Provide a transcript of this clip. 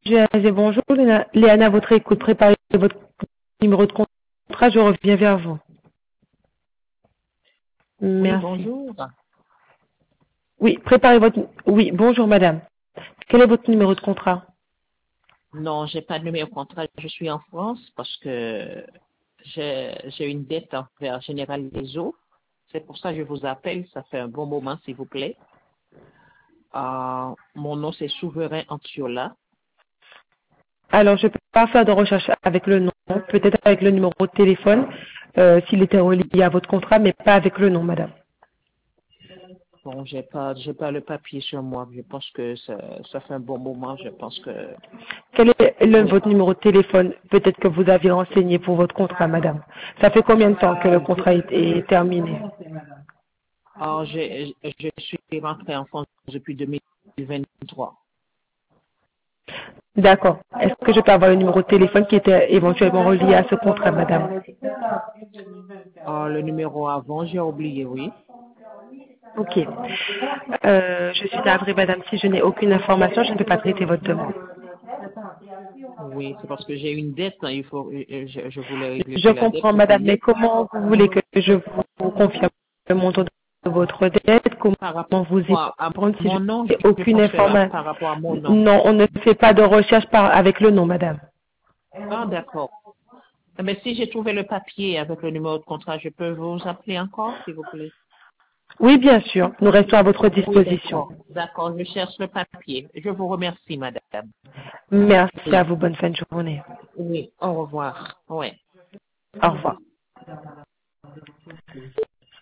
Bonjour, Léana, votre écoute, préparez votre numéro de contrat, je reviens vers vous. Oui, Merci. bonjour. Oui, préparez votre... Oui, bonjour madame. Quel est votre numéro de contrat? Non, j'ai pas de numéro de contrat. Je suis en France parce que j'ai une dette envers Général des Eaux. C'est pour ça que je vous appelle. Ça fait un bon moment, s'il vous plaît. Mon nom, c'est Souverain Antiola. Alors, je ne peux pas faire de recherche avec le nom, peut-être avec le numéro de téléphone, s'il était relié à votre contrat, mais pas avec le nom, madame. Bon, j'ai pas le papier sur moi. Je pense que ça fait un bon moment. Je pense que, Quel est oui. votre numéro de téléphone? Peut-être que vous avez renseigné pour votre contrat, madame. Ça fait combien de temps que le contrat est terminé? Je suis rentré en France depuis 2023. D'accord. Est-ce que je peux avoir le numéro de téléphone qui était éventuellement relié à ce contrat, madame? Le numéro avant, j'ai oublié, oui. Ok. Je suis navrée, madame, si je n'ai aucune information, je ne peux pas traiter votre demande. Oui, c'est parce que j'ai une dette, hein, je voulais régler Je la dette comprends, pour madame, mais payer. comment vous voulez que je vous confirme le montant de votre dette? Par Comment vous y rapport à prendre si je mon nom, n'ai je aucune pense que information? par rapport à mon nom. Non, on ne fait pas de recherche avec le nom, madame. Ah, d'accord. Mais si j'ai trouvé le papier avec le numéro de contrat, je peux vous appeler encore, s'il vous plaît? Oui, bien sûr, nous restons à votre Oui, disposition. d'accord. D'accord, je cherche le papier. Je vous remercie, madame. Merci à Oui, vous, bonne fin de journée. oui, au revoir. Ouais.